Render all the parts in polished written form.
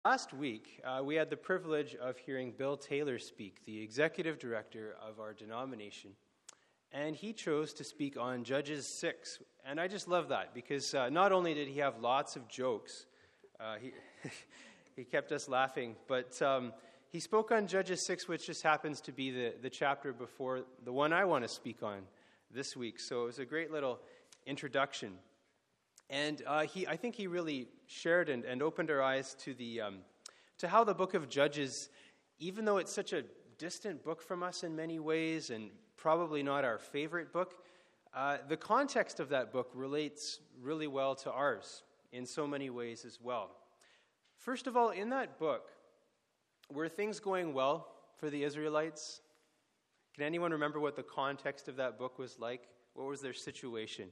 Last week, we had the privilege of hearing Bill Taylor speak, the executive director of our denomination. And he chose to speak on Judges 6. And I just love that because not only did he have lots of jokes, he kept us laughing, but he spoke on Judges 6, which just happens to be the chapter before the one I want to speak on this week. So it was a great little introduction. And I think he really shared and opened our eyes to how the book of Judges, even though it's such a distant book from us in many ways and probably not our favorite book, the context of that book relates really well to ours in so many ways as well. First of all, in that book, were things going well for the Israelites? Can anyone remember what the context of that book was like? What was their situation?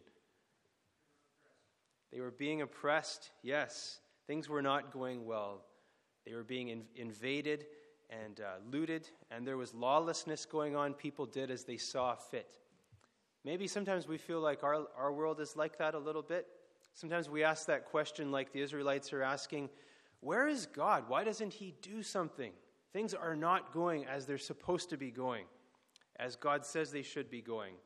They were being oppressed, yes. Things were not going well. They were being invaded and looted, and there was lawlessness going on. People did as they saw fit. Maybe sometimes we feel like our world is like that a little bit. Sometimes we ask that question like the Israelites are asking, where is God? Why doesn't he do something? Things are not going as they're supposed to be going, as God says they should be going.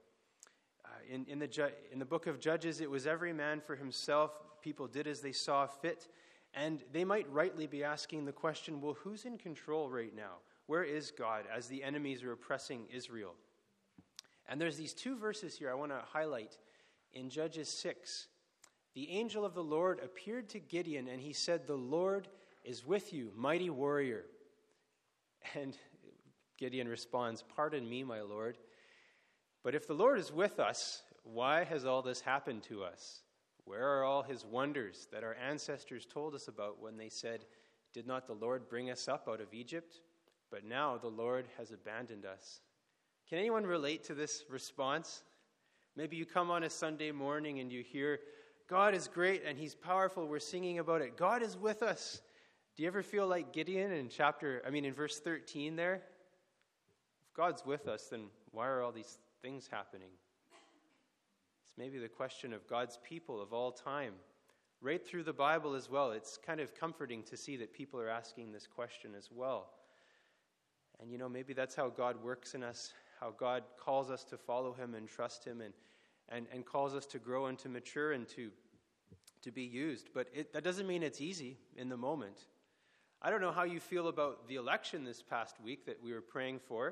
In the book of Judges, it was every man for himself. People did as they saw fit. And they might rightly be asking the question, well, who's in control right now? Where is God as the enemies are oppressing Israel? And there's these two verses here I want to highlight. In Judges 6, the angel of the Lord appeared to Gideon, and he said, the Lord is with you, mighty warrior. And Gideon responds, pardon me, my Lord. But if the Lord is with us, why has all this happened to us? Where are all his wonders that our ancestors told us about when they said, did not the Lord bring us up out of Egypt? But now the Lord has abandoned us. Can anyone relate to this response? Maybe you come on a Sunday morning and you hear, God is great and he's powerful. We're singing about it. God is with us. Do you ever feel like Gideon in verse 13 there? If God's with us, then why are all these things happening? It's maybe the question of God's people of all time. Right through the Bible as well, it's kind of comforting to see that people are asking this question as well. And maybe that's how God works in us, how God calls us to follow him and trust him and calls us to grow and to mature and to be used. But that doesn't mean it's easy in the moment. I don't know how you feel about the election this past week that we were praying for.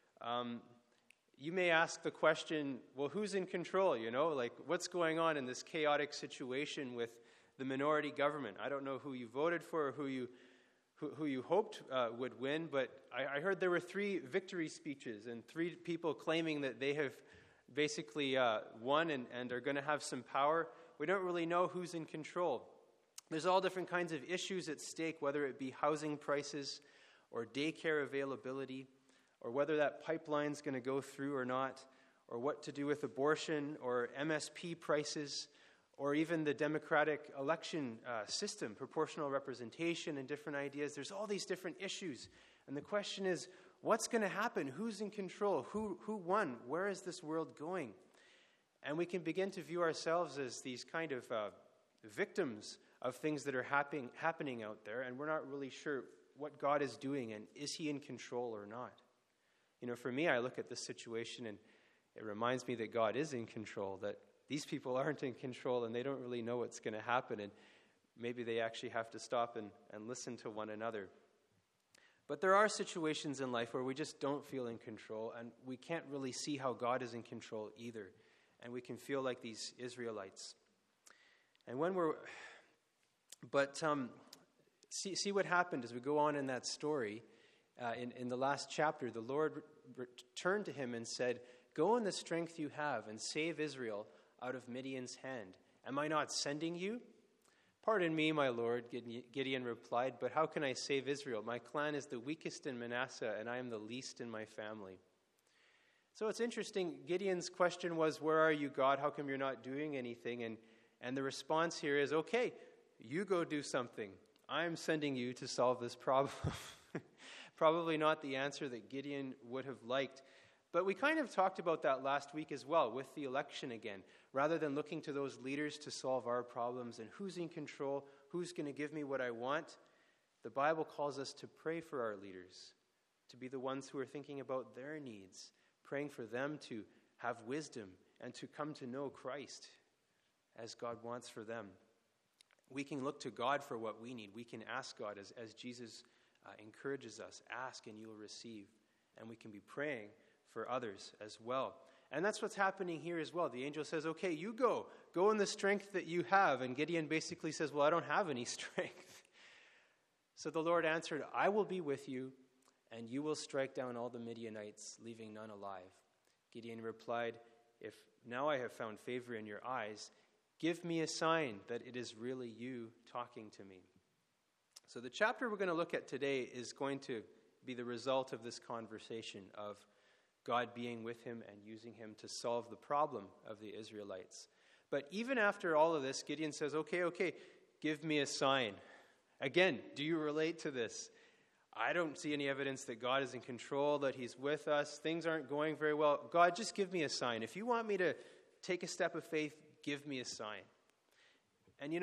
You may ask the question, well, who's in control? What's going on in this chaotic situation with the minority government? I don't know who you voted for or who you hoped would win, but I heard there were 3 victory speeches and 3 people claiming that they have basically won and are going to have some power. We don't really know who's in control. There's all different kinds of issues at stake, whether it be housing prices or daycare availability, or whether that pipeline's going to go through or not, or what to do with abortion or MSP prices, or even the democratic election system, proportional representation and different ideas. There's all these different issues. And the question is, what's going to happen? Who's in control? Who won? Where is this world going? And we can begin to view ourselves as these kind of victims of things that are happening out there, and we're not really sure what God is doing, and is he in control or not? For me, I look at this situation, and it reminds me that God is in control, that these people aren't in control, and they don't really know what's going to happen, and maybe they actually have to stop and listen to one another. But there are situations in life where we just don't feel in control, and we can't really see how God is in control either, and we can feel like these Israelites. And see what happened as we go on in that story. In the last chapter, the Lord turned to him and said, go in the strength you have and save Israel out of Midian's hand. Am I not sending you? Pardon me, my Lord, Gideon replied, but how can I save Israel? My clan is the weakest in Manasseh, and I am the least in my family. So it's interesting. Gideon's question was, where are you, God? How come you're not doing anything? And the response here is, okay, you go do something. I'm sending you to solve this problem. Probably not the answer that Gideon would have liked. But we kind of talked about that last week as well with the election again. Rather than looking to those leaders to solve our problems and who's in control, who's going to give me what I want, The Bible calls us to pray for our leaders, to be the ones who are thinking about their needs, praying for them to have wisdom and to come to know Christ as God wants for them. We can look to God for what we need. We can ask God, as Jesus encourages us, ask and you will receive. And we can be praying for others as well. And that's what's happening here as well. The angel says, okay, you go. Go in the strength that you have. And Gideon basically says, well, I don't have any strength. So the Lord answered, I will be with you, and you will strike down all the Midianites, leaving none alive. Gideon replied, if now I have found favor in your eyes, give me a sign that it is really you talking to me. So the chapter we're going to look at today is going to be the result of this conversation of God being with him and using him to solve the problem of the Israelites. But even after all of this, Gideon says, okay, give me a sign. Again, do you relate to this? I don't see any evidence that God is in control, that he's with us. Things aren't going very well. God, just give me a sign. If you want me to take a step of faith, give me a sign. And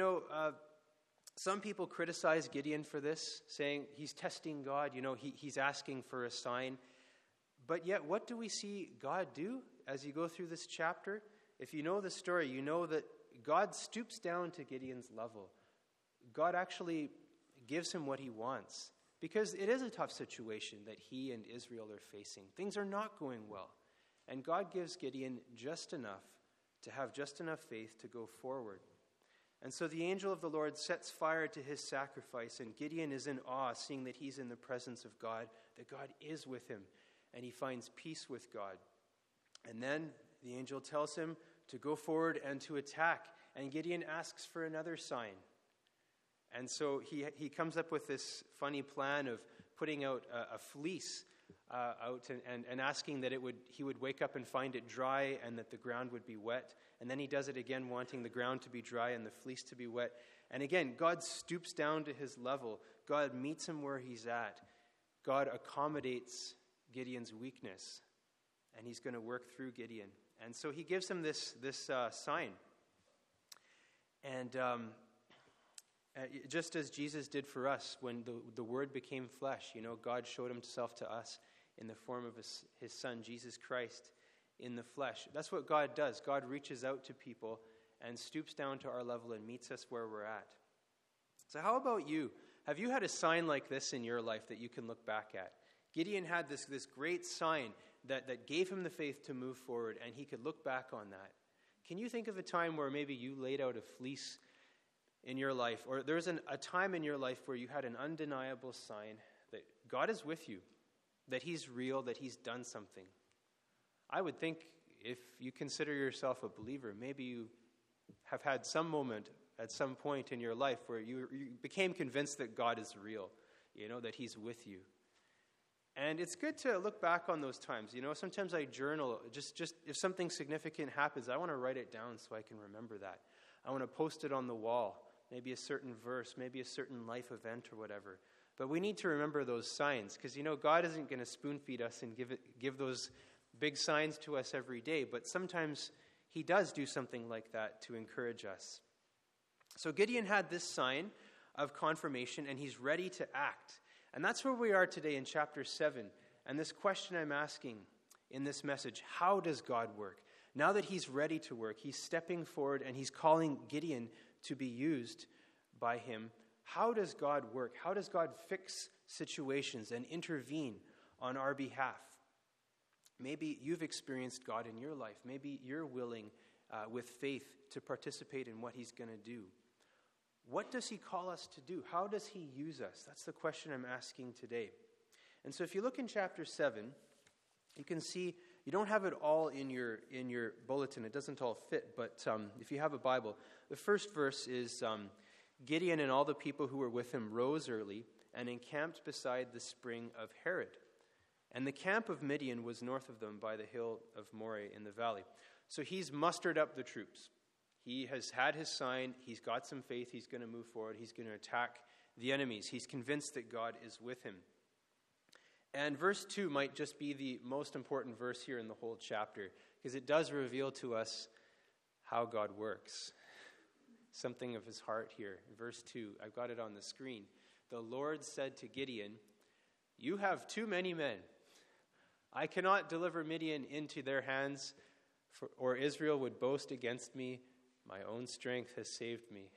some people criticize Gideon for this, saying he's testing God. He's asking for a sign. But yet, what do we see God do as you go through this chapter? If you know the story, you know that God stoops down to Gideon's level. God actually gives him what he wants, because it is a tough situation that he and Israel are facing. Things are not going well. And God gives Gideon just enough to have just enough faith to go forward. And so the angel of the Lord sets fire to his sacrifice, and Gideon is in awe, seeing that he's in the presence of God, that God is with him, and he finds peace with God. And then the angel tells him to go forward and to attack, and Gideon asks for another sign. And so he comes up with this funny plan of putting out a fleece out and asking that he would wake up and find it dry and that the ground would be wet. And then he does it again, wanting the ground to be dry and the fleece to be wet. And again, God stoops down to his level. God meets him where he's at. God accommodates Gideon's weakness, and he's going to work through Gideon. And so he gives him this sign. And just as Jesus did for us when the Word became flesh, God showed himself to us in the form of his Son, Jesus Christ, in the flesh. That's what God does. God reaches out to people and stoops down to our level and meets us where we're at. So how about you? Have you had a sign like this in your life that you can look back at? Gideon had this great sign that gave him the faith to move forward, and he could look back on that. Can you think of a time where maybe you laid out a fleece in your life, or there's a time in your life where you had an undeniable sign that God is with you, that he's real, that he's done something? I would think if you consider yourself a believer, maybe you have had some moment at some point in your life where you became convinced that God is real, that he's with you. And it's good to look back on those times. Sometimes I journal, just if something significant happens, I want to write it down so I can remember that. I want to post it on the wall, maybe a certain verse, maybe a certain life event or whatever. But we need to remember those signs, because God isn't going to spoon feed us and give those big signs to us every day, but sometimes he does do something like that to encourage us. So Gideon had this sign of confirmation, and he's ready to act. And that's where we are today in chapter 7. And this question I'm asking in this message, how does God work? Now that he's ready to work, he's stepping forward and he's calling Gideon to be used by him. How does God work? How does God fix situations and intervene on our behalf? Maybe you've experienced God in your life. Maybe you're willing with faith to participate in what he's going to do. What does he call us to do? How does he use us? That's the question I'm asking today. And so if you look in chapter 7, you can see, you don't have it all in your bulletin. It doesn't all fit, but if you have a Bible, the first verse is, Gideon and all the people who were with him rose early and encamped beside the spring of Harod. And the camp of Midian was north of them by the hill of Moreh in the valley. So he's mustered up the troops. He has had his sign. He's got some faith. He's going to move forward. He's going to attack the enemies. He's convinced that God is with him. And verse 2 might just be the most important verse here in the whole chapter, because it does reveal to us how God works. Something of his heart here. Verse 2, I've got it on the screen. the Lord said to Gideon, "You have too many men. I cannot deliver Midian into their hands, or Israel would boast against me. My own strength has saved me."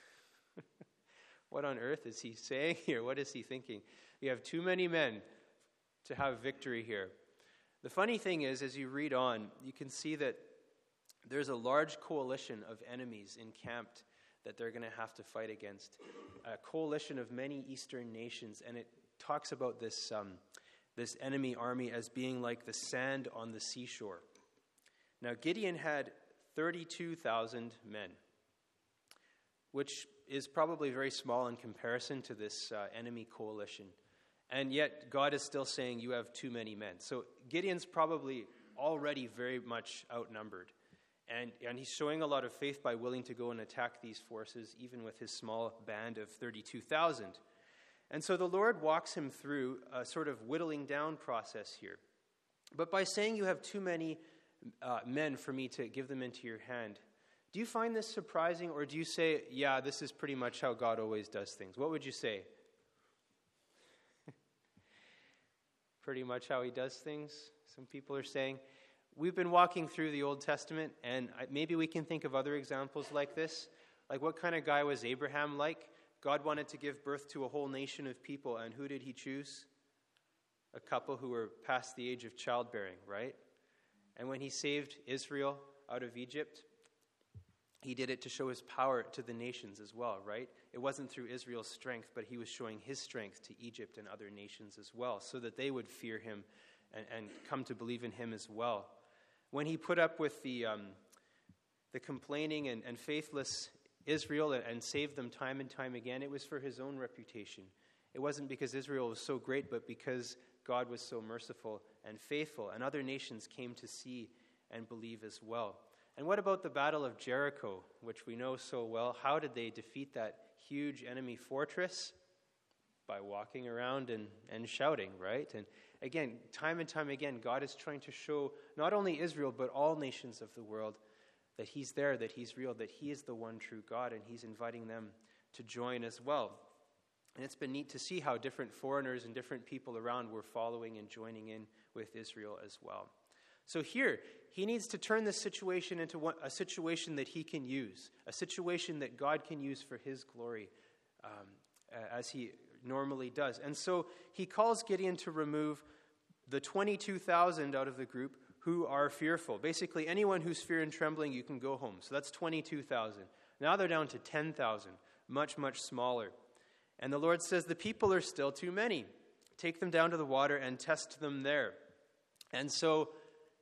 What on earth is he saying here? What is he thinking? You have too many men to have victory here. The funny thing is, as you read on, you can see that there's a large coalition of enemies encamped that they're going to have to fight against. A coalition of many eastern nations, and it talks about this enemy army as being like the sand on the seashore. Now, Gideon had 32,000 men, which is probably very small in comparison to this enemy coalition. And yet, God is still saying, you have too many men. So Gideon's probably already very much outnumbered. And he's showing a lot of faith by willing to go and attack these forces, even with his small band of 32,000. And so the Lord walks him through a sort of whittling down process here. But by saying you have too many men for me to give them into your hand, do you find this surprising, or do you say, yeah, this is pretty much how God always does things? What would you say? Pretty much how he does things, some people are saying. We've been walking through the Old Testament, and maybe we can think of other examples like this. Like, what kind of guy was Abraham like? God wanted to give birth to a whole nation of people, and who did he choose? A couple who were past the age of childbearing, right? And when he saved Israel out of Egypt, he did it to show his power to the nations as well, right? It wasn't through Israel's strength, but he was showing his strength to Egypt and other nations as well, so that they would fear him and come to believe in him as well. When he put up with the complaining and faithless Israel and saved them time and time again, it was for his own reputation. It wasn't because Israel was so great, but because God was so merciful and faithful, and other nations came to see and believe as well. And what about the Battle of Jericho, which we know so well? How did they defeat that huge enemy fortress? By walking around and shouting, right? And again, time and time again, God is trying to show not only Israel, but all nations of the world that he's there, that he's real, that he is the one true God, and he's inviting them to join as well. And it's been neat to see how different foreigners and different people around were following and joining in with Israel as well. So here, he needs to turn this situation into a situation that he can use, a situation that God can use for his glory, as he normally does. And so he calls Gideon to remove the 22,000 out of the group who are fearful. Basically, anyone who's fear and trembling, you can go home. So that's 22,000. Now they're down to 10,000, much, much smaller. And the Lord says, the people are still too many. Take them down to the water and test them there. And so,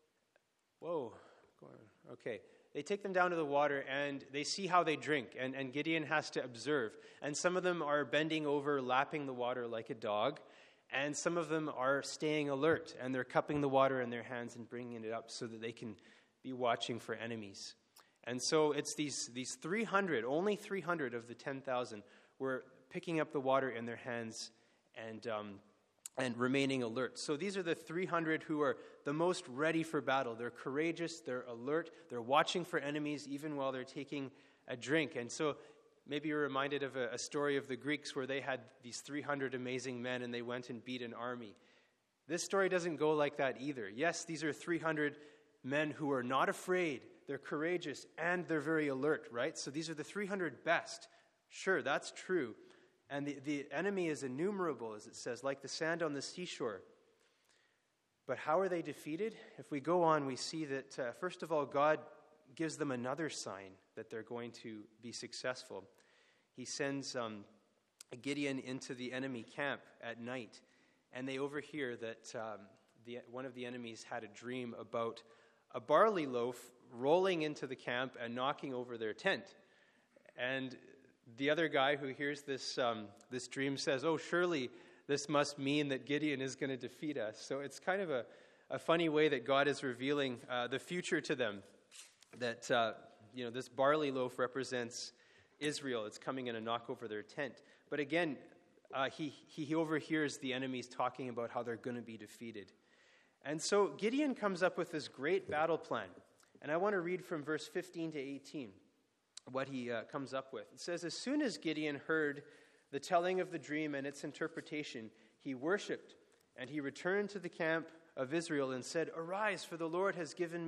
okay. They take them down to the water and they see how they drink. And Gideon has to observe. And some of them are bending over, lapping the water like a dog. And some of them are staying alert. And they're cupping the water in their hands and bringing it up so that they can be watching for enemies. And so it's these 300, only 300 of the 10,000 were picking up the water in their hands and remaining alert. So these are the 300 who are the most ready for battle. They're courageous, they're alert, they're watching for enemies even while they're taking a drink. And so maybe you're reminded of a story of the Greeks where they had these 300 amazing men and they went and beat an army. This story doesn't go like that either. Yes, these are 300 men who are not afraid, they're courageous, and they're very alert, right? So these are the 300 best. Sure, that's true. And the enemy is innumerable, as it says, like the sand on the seashore. But how are they defeated? If we go on, we see that, first of all, God gives them another sign that they're going to be successful. He sends Gideon into the enemy camp at night, and they overhear that one of the enemies had a dream about a barley loaf rolling into the camp and knocking over their tent. And the other guy who hears this dream says, oh, surely this must mean that Gideon is going to defeat us. So it's kind of a funny way that God is revealing the future to them, that this barley loaf represents Israel. It's coming in and knock over their tent. But again, he overhears the enemies talking about how they're going to be defeated. And so Gideon comes up with this great battle plan. And I want to read from verse 15 to 18. What he comes up with. It says, as soon as Gideon heard the telling of the dream and its interpretation, he worshipped, and he returned to the camp of Israel and said, "Arise, for the Lord has given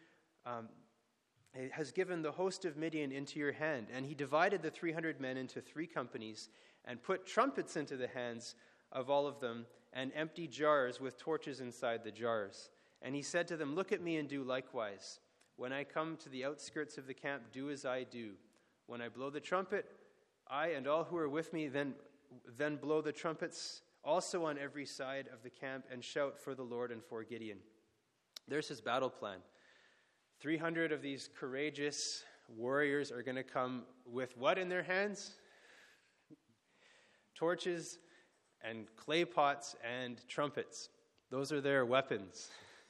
the host of Midian into your hand." And he divided the 300 men into 3 companies and put trumpets into the hands of all of them and empty jars with torches inside the jars. And he said to them, "Look at me and do likewise. When I come to the outskirts of the camp, do as I do. When I blow the trumpet, I and all who are with me then blow the trumpets also on every side of the camp and shout for the Lord and for Gideon." There's his battle plan. 300 of these courageous warriors are going to come with what in their hands? Torches and clay pots and trumpets. Those are their weapons.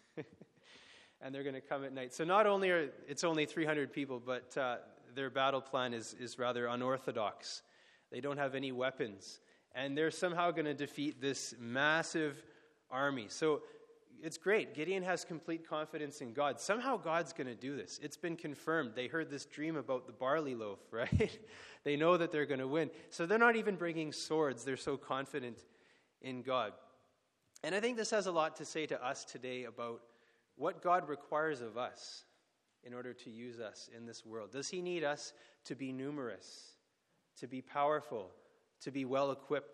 And they're going to come at night. So not only it's only 300 people, but their battle plan is rather unorthodox. They don't have any weapons. And they're somehow going to defeat this massive army. So it's great. Gideon has complete confidence in God. Somehow God's going to do this. It's been confirmed. They heard this dream about the barley loaf, right? They know that they're going to win. So they're not even bringing swords. They're so confident in God. And I think this has a lot to say to us today about what God requires of us in order to use us in this world. Does he need us to be numerous, to be powerful, to be well equipped?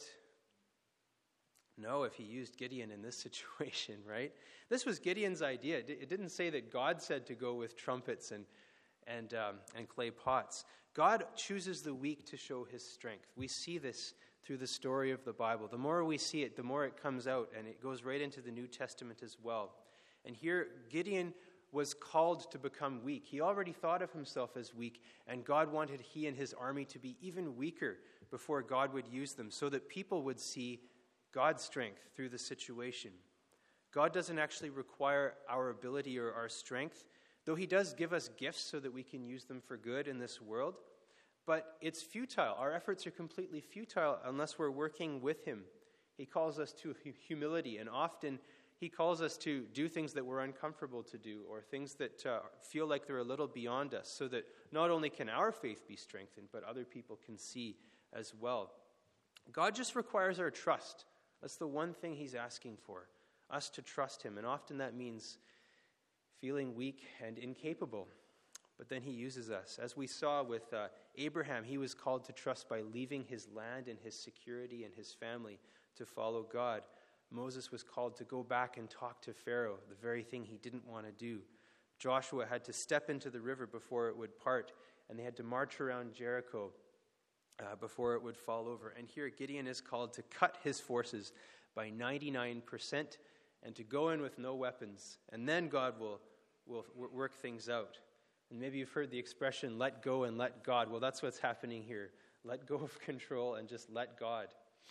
No, if he used Gideon in this situation, right? This was Gideon's idea. It didn't say that God said to go with trumpets and clay pots. God chooses the weak to show his strength. We see this through the story of the Bible. The more we see it, the more it comes out, and it goes right into the New Testament as well. And here, Gideon was called to become weak. He already thought of himself as weak, and God wanted he and his army to be even weaker before God would use them, so that people would see God's strength through the situation. God doesn't actually require our ability or our strength, though he does give us gifts so that we can use them for good in this world. But it's futile. Our efforts are completely futile unless we're working with him. He calls us to humility, and often he calls us to do things that we're uncomfortable to do, or things that feel like they're a little beyond us, so that not only can our faith be strengthened, but other people can see as well. God just requires our trust. That's the one thing he's asking for, us to trust him. And often that means feeling weak and incapable. But then he uses us. As we saw with Abraham, he was called to trust by leaving his land and his security and his family to follow God. Moses was called to go back and talk to Pharaoh, the very thing he didn't want to do. Joshua had to step into the river before it would part, and they had to march around Jericho before it would fall over. And here Gideon is called to cut his forces by 99% and to go in with no weapons. And then God will work things out. And maybe you've heard the expression, let go and let God. Well, that's what's happening here. Let go of control and just let God.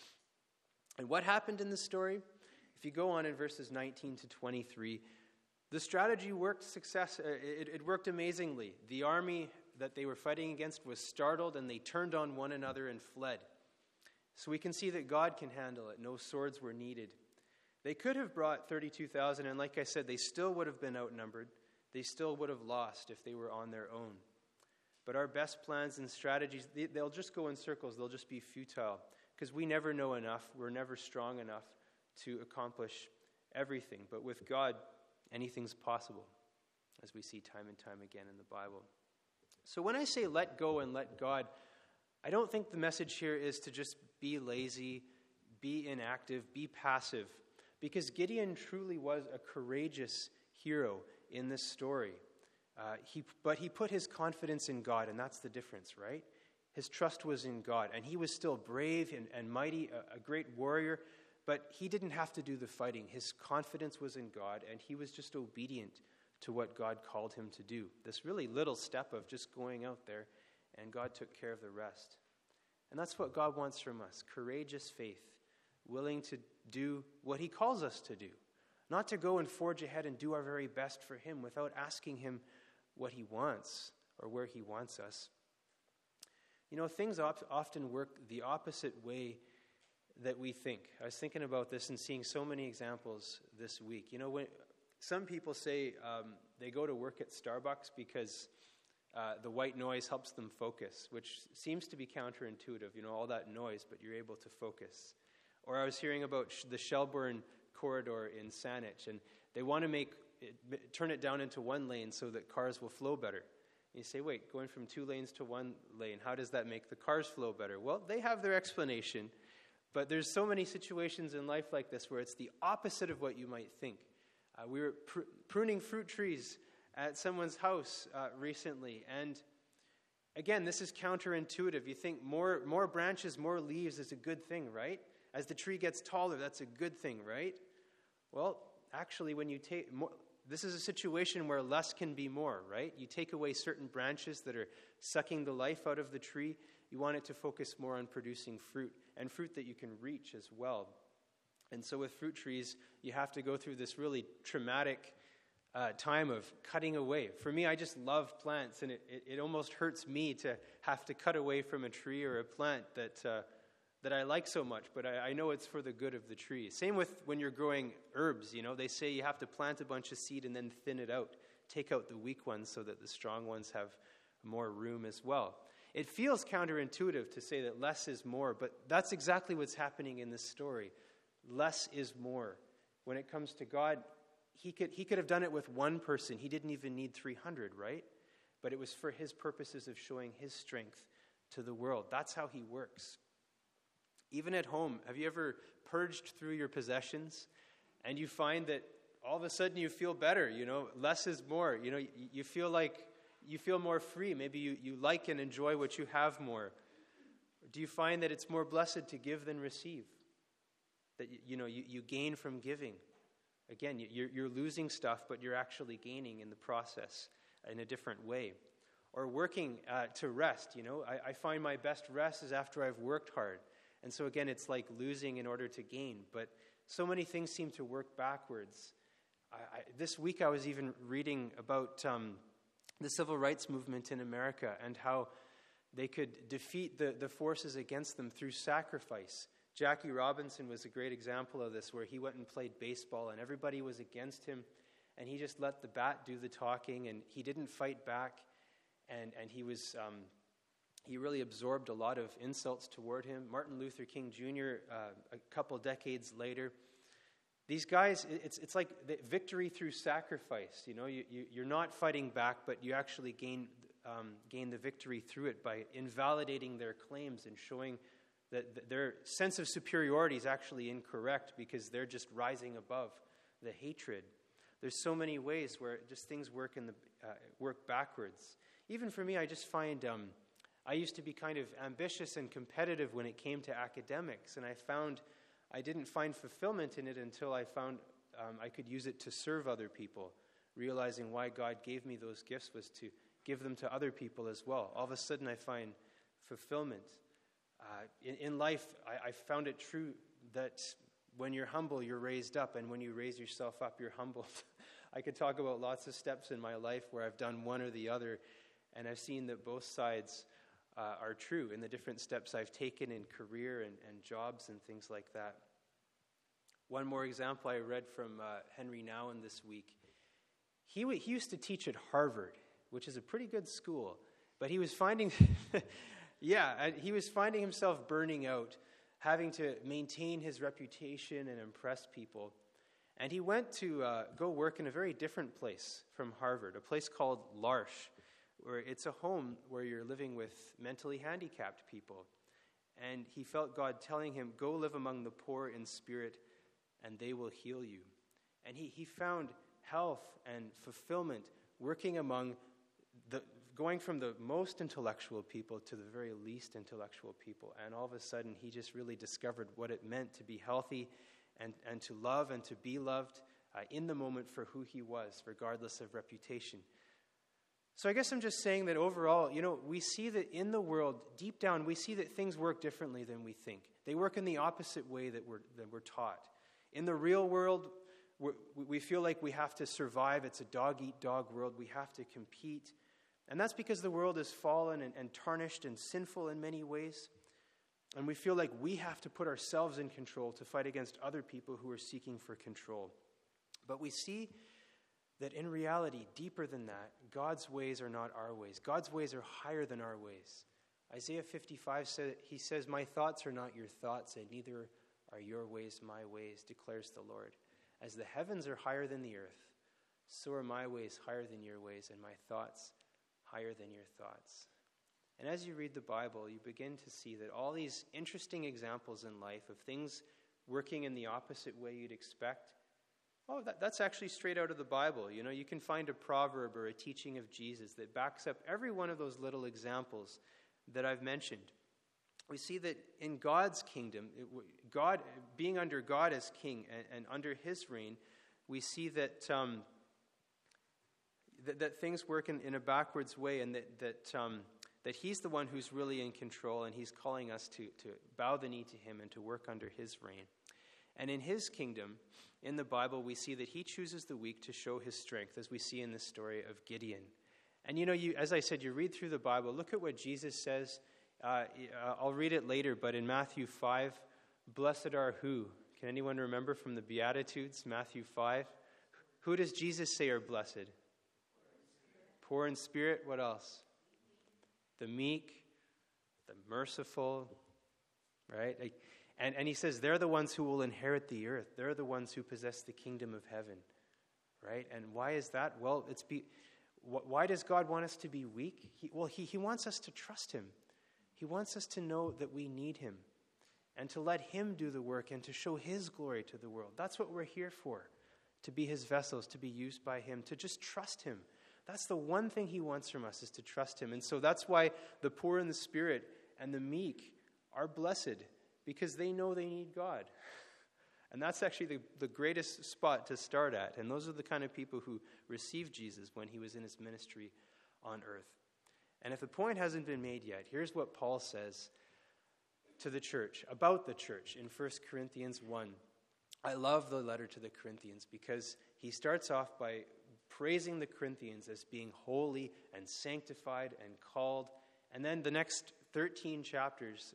And what happened in this story? If you go on in verses 19 to 23, the strategy worked it worked amazingly. The army that they were fighting against was startled, and they turned on one another and fled. So we can see that God can handle it. No swords were needed. They could have brought 32,000, and like I said, they still would have been outnumbered. They still would have lost if they were on their own. But our best plans and strategies, they'll just go in circles. They'll just be futile, because we never know enough. We're never strong enough to accomplish everything. But with God, anything's possible, as we see time and time again in the Bible. So when I say let go and let God, I don't think the message here is to just be lazy, be inactive, be passive, because Gideon truly was a courageous hero in this story. But he put his confidence in God, and that's the difference, right? His trust was in God, and he was still brave and mighty, a great warrior, but he didn't have to do the fighting. His confidence was in God, and he was just obedient to what God called him to do. This really little step of just going out there, and God took care of the rest. And that's what God wants from us, courageous faith, willing to do what he calls us to do, not to go and forge ahead and do our very best for him without asking him what he wants or where he wants us. You know, things often work the opposite way that we think. I was thinking about this and seeing so many examples this week. You know, when some people say they go to work at Starbucks because the white noise helps them focus, which seems to be counterintuitive, all that noise, but you're able to focus. Or I was hearing about the Shelbourne corridor in Saanich, and they want to turn it down into one lane so that cars will flow better. And you say, wait, going from 2 lanes to 1 lane, how does that make the cars flow better? Well, they have their explanation, but there's so many situations in life like this where it's the opposite of what you might think. We were pruning fruit trees at someone's house recently, and again, this is counterintuitive. You think more branches, more leaves is a good thing, right? As the tree gets taller, that's a good thing, right? Well, actually, when you take more, this is a situation where less can be more, right? You take away certain branches that are sucking the life out of the tree. You want it to focus more on producing fruit, and fruit that you can reach as well. And so with fruit trees, you have to go through this really traumatic time of cutting away. For me, I just love plants, and it almost hurts me to have to cut away from a tree or a plant that I like so much, but I know it's for the good of the tree. Same with when you're growing herbs, they say you have to plant a bunch of seed and then thin it out, take out the weak ones so that the strong ones have more room as well. It feels counterintuitive to say that less is more, but that's exactly what's happening in this story. Less is more. When it comes to God, he could have done it with one person. He didn't even need 300, right? But it was for his purposes of showing his strength to the world. That's how he works. Even at home, have you ever purged through your possessions and you find that all of a sudden you feel better, less is more, you feel like you feel more free. Maybe you like and enjoy what you have more. Do you find that it's more blessed to give than receive? That, you gain from giving. Again, you're losing stuff, but you're actually gaining in the process in a different way. Or working to rest, I find my best rest is after I've worked hard. And so again, it's like losing in order to gain. But so many things seem to work backwards. This week I was even reading about the civil rights movement in America and how they could defeat the forces against them through sacrifice. Jackie Robinson was a great example of this, where he went and played baseball and everybody was against him, and he just let the bat do the talking, and he didn't fight back, and he really absorbed a lot of insults toward him. Martin Luther King Jr., a couple decades later, these guys, it's like the victory through sacrifice. You're not fighting back, but you actually gain the victory through it by invalidating their claims and showing that their sense of superiority is actually incorrect because they're just rising above the hatred. There's so many ways where just things work backwards. Even for me, I just find I used to be kind of ambitious and competitive when it came to academics, and I found I didn't find fulfillment in it until I found I could use it to serve other people. Realizing why God gave me those gifts was to give them to other people as well. All of a sudden, I find fulfillment. In life, I found it true that when you're humble, you're raised up, and when you raise yourself up, you're humbled. I could talk about lots of steps in my life where I've done one or the other, and I've seen that both sides are true in the different steps I've taken in career and jobs and things like that. One more example I read from Henry Nouwen this week. He used to teach at Harvard, which is a pretty good school, but he was finding... he was finding himself burning out, having to maintain his reputation and impress people. And he went to go work in a very different place from Harvard, a place called L'Arche, where it's a home where you're living with mentally handicapped people. And he felt God telling him, go live among the poor in spirit, and they will heal you. And he found health and fulfillment working among going from the most intellectual people to the very least intellectual people. And all of a sudden, he just really discovered what it meant to be healthy and to love and to be loved in the moment for who he was, regardless of reputation. So I guess I'm just saying that overall, we see that in the world, deep down, we see that things work differently than we think. They work in the opposite way that we're taught. In the real world, we feel like we have to survive. It's a dog-eat-dog world. We have to compete. And that's because the world is fallen and tarnished and sinful in many ways. And we feel like we have to put ourselves in control to fight against other people who are seeking for control. But we see that in reality, deeper than that, God's ways are not our ways. God's ways are higher than our ways. Isaiah 55 says, "My thoughts are not your thoughts, and neither are your ways my ways, declares the Lord. As the heavens are higher than the earth, so are my ways higher than your ways, and my thoughts higher than your thoughts." And as you read the Bible, you begin to see that all these interesting examples in life of things working in the opposite way you'd expect, that's actually straight out of the Bible. You know, you can find a proverb or a teaching of Jesus that backs up every one of those little examples that I've mentioned. We see that in God's kingdom, God being under God as king and under his reign, we see that that things work in a backwards way, and that he's the one who's really in control, and he's calling us to bow the knee to him and to work under his reign. And in his kingdom, in the Bible, we see that he chooses the weak to show his strength, as we see in the story of Gideon. And as I said, you read through the Bible, look at what Jesus says. I'll read it later, but in Matthew 5, blessed are who? Can anyone remember from the Beatitudes, Matthew 5? Who does Jesus say are blessed? Poor in spirit. What else? The meek, the merciful, right? And he says they're the ones who will inherit the earth. They're the ones who possess the kingdom of heaven, right? And why is that? Well, why does God want us to be weak? He wants us to trust him. He wants us to know that we need him and to let him do the work and to show his glory to the world. That's what we're here for, to be his vessels, to be used by him, to just trust him. That's the one thing he wants from us, is to trust him. And so that's why the poor in the spirit and the meek are blessed, because they know they need God. And that's actually the greatest spot to start at. And those are the kind of people who received Jesus when he was in his ministry on earth. And if the point hasn't been made yet, here's what Paul says to the church, about the church, in 1 Corinthians 1. I love the letter to the Corinthians because he starts off by praising the Corinthians as being holy and sanctified and called. And then the next 16 chapters,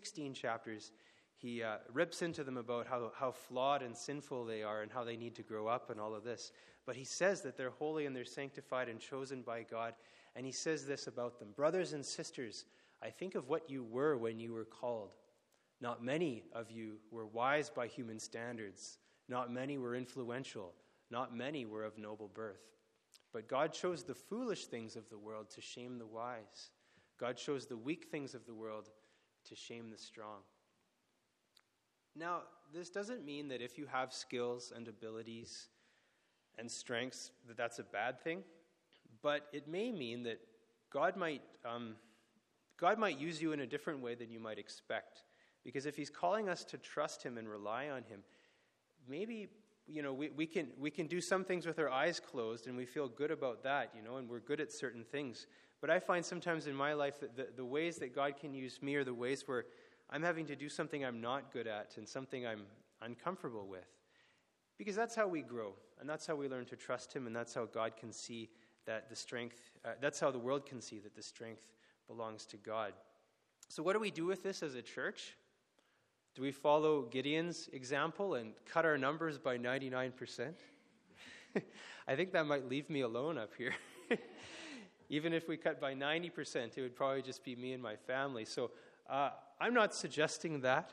he rips into them about how flawed and sinful they are and how they need to grow up and all of this. But he says that they're holy and they're sanctified and chosen by God. And he says this about them: brothers and sisters, I think of what you were when you were called. Not many of you were wise by human standards. Not many were influential. Not many were of noble birth. But God chose the foolish things of the world to shame the wise. God chose the weak things of the world to shame the strong. Now, this doesn't mean that if you have skills and abilities and strengths, that that's a bad thing. But it may mean that God might use you in a different way than you might expect. Because if he's calling us to trust him and rely on him, maybe we can do some things with our eyes closed and we feel good about that, and we're good at certain things. But I find sometimes in my life that the ways that God can use me are the ways where I'm having to do something I'm not good at and something I'm uncomfortable with. Because that's how we grow, and that's how we learn to trust him, and that's how God can see that the strength, that's how the world can see that the strength belongs to God. So what do we do with this as a church? Do we follow Gideon's example and cut our numbers by 99%? I think that might leave me alone up here. Even if we cut by 90%, it would probably just be me and my family. So I'm not suggesting that.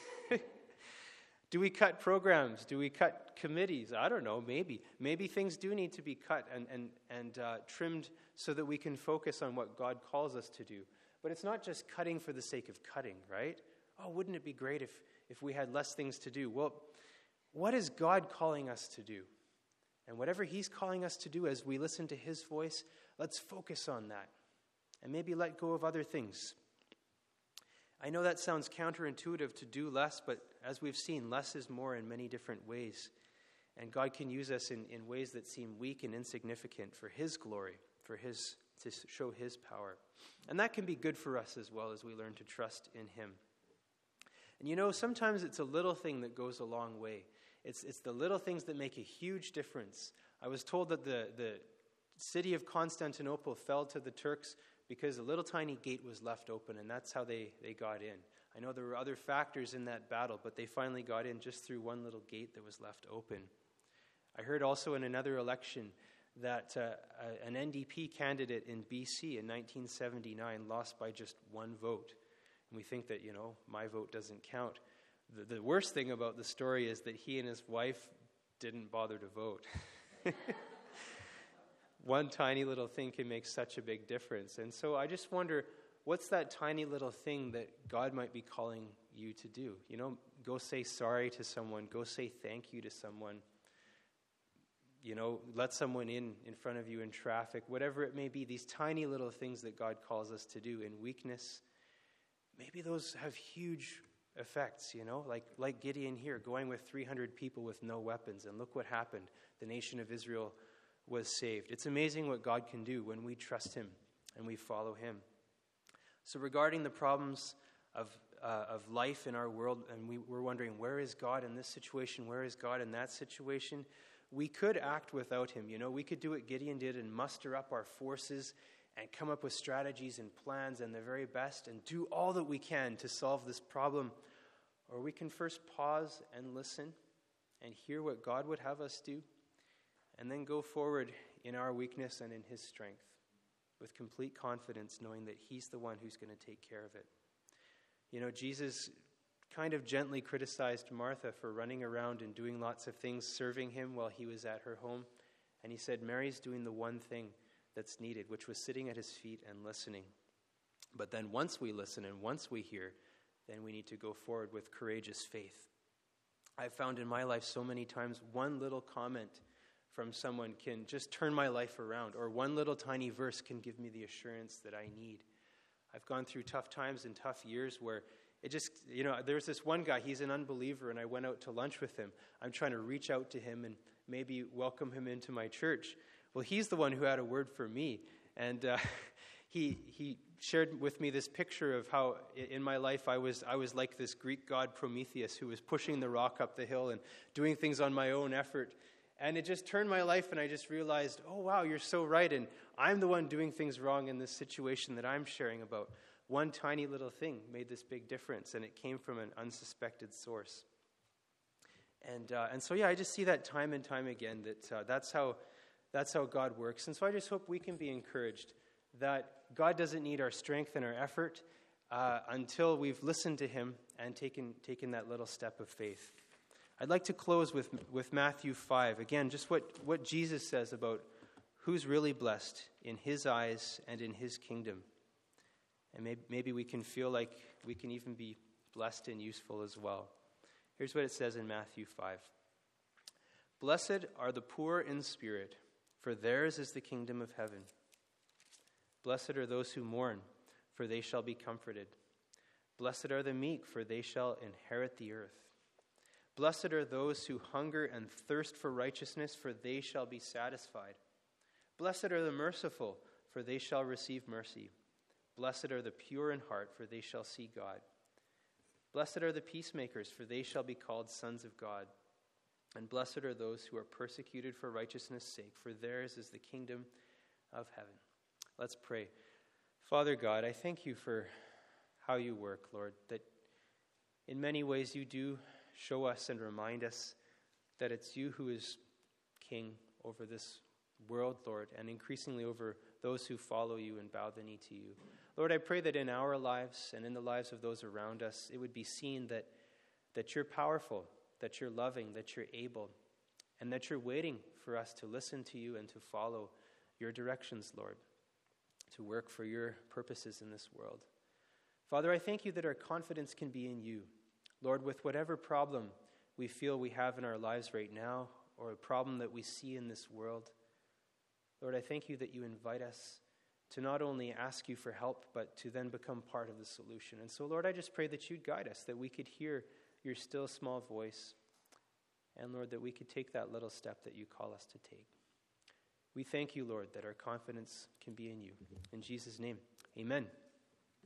Do we cut programs? Do we cut committees? I don't know, maybe. Maybe things do need to be cut and trimmed so that we can focus on what God calls us to do. But it's not just cutting for the sake of cutting, right? Oh, wouldn't it be great if we had less things to do? Well, what is God calling us to do? And whatever he's calling us to do, as we listen to his voice, let's focus on that and maybe let go of other things. I know that sounds counterintuitive to do less, but as we've seen, less is more in many different ways. And God can use us in ways that seem weak and insignificant for his glory, to show his power. And that can be good for us as well as we learn to trust in him. And sometimes it's a little thing that goes a long way. It's the little things that make a huge difference. I was told that the city of Constantinople fell to the Turks because a little tiny gate was left open, and that's how they got in. I know there were other factors in that battle, but they finally got in just through one little gate that was left open. I heard also in another election that an NDP candidate in BC in 1979 lost by just one vote. And we think that, my vote doesn't count. The worst thing about the story is that he and his wife didn't bother to vote. One tiny little thing can make such a big difference. And so I just wonder, what's that tiny little thing that God might be calling you to do? Go say sorry to someone. Go say thank you to someone. Let someone in front of you in traffic. Whatever it may be, these tiny little things that God calls us to do in weakness, maybe those have huge effects, like Gideon here, going with 300 people with no weapons. And look what happened. The nation of Israel was saved. It's amazing what God can do when we trust him and we follow him. So regarding the problems of life in our world, and we're wondering, where is God in this situation? Where is God in that situation? We could act without him. We could do what Gideon did and muster up our forces and come up with strategies and plans and the very best and do all that we can to solve this problem. Or we can first pause and listen and hear what God would have us do, and then go forward in our weakness and in his strength with complete confidence, knowing that he's the one who's going to take care of it. Jesus kind of gently criticized Martha for running around and doing lots of things, serving him while he was at her home. And he said, Mary's doing the one thing that's needed, which was sitting at his feet and listening. But then once we listen and once we hear, then we need to go forward with courageous faith. I've found in my life so many times one little comment from someone can just turn my life around, or one little tiny verse can give me the assurance that I need. I've gone through tough times and tough years where it just, there's this one guy, he's an unbeliever, and I went out to lunch with him. I'm trying to reach out to him and maybe welcome him into my church. Well, he's the one who had a word for me, and he shared with me this picture of how in my life I was like this Greek god Prometheus who was pushing the rock up the hill and doing things on my own effort. And it just turned my life, and I just realized, oh, wow, you're so right, and I'm the one doing things wrong in this situation that I'm sharing about. One tiny little thing made this big difference, and it came from an unsuspected source. And so, I just see that time and time again, that that's how God works. And so I just hope we can be encouraged that God doesn't need our strength and our effort until we've listened to him and taken that little step of faith. I'd like to close with Matthew 5. Again, just what Jesus says about who's really blessed in his eyes and in his kingdom. And maybe we can feel like we can even be blessed and useful as well. Here's what it says in Matthew 5. Blessed are the poor in spirit, for theirs is the kingdom of heaven. Blessed are those who mourn, for they shall be comforted. Blessed are the meek, for they shall inherit the earth. Blessed are those who hunger and thirst for righteousness, for they shall be satisfied. Blessed are the merciful, for they shall receive mercy. Blessed are the pure in heart, for they shall see God. Blessed are the peacemakers, for they shall be called sons of God. And blessed are those who are persecuted for righteousness' sake, for theirs is the kingdom of heaven. Let's pray. Father God, I thank you for how you work, Lord, that in many ways you do show us and remind us that it's you who is king over this world, Lord, and increasingly over those who follow you and bow the knee to you. Lord, I pray that in our lives and in the lives of those around us, it would be seen that you're powerful, that you're loving, that you're able, and that you're waiting for us to listen to you and to follow your directions, Lord, to work for your purposes in this world. Father, I thank you that our confidence can be in you. Lord, with whatever problem we feel we have in our lives right now, or a problem that we see in this world, Lord, I thank you that you invite us to not only ask you for help, but to then become part of the solution. And so, Lord, I just pray that you'd guide us, that we could hear your still small voice, and Lord, that we could take that little step that you call us to take. We thank you, Lord, that our confidence can be in you. In Jesus' name, amen.